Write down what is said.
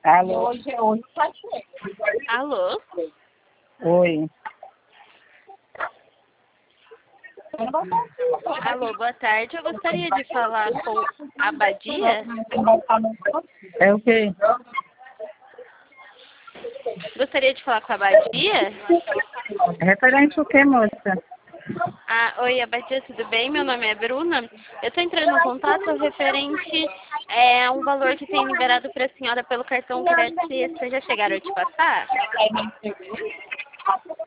Alô? Alô? Oi. Alô, boa tarde. Eu gostaria de falar com a Badia. É o quê? Gostaria de falar com a Badia? Referente o quê, moça? Oi, Abadia, tudo bem? Meu nome é Bruna. Eu estou entrando em contato referente a um valor que tem liberado para a senhora pelo cartão crédito. Vocês já chegaram a te passar?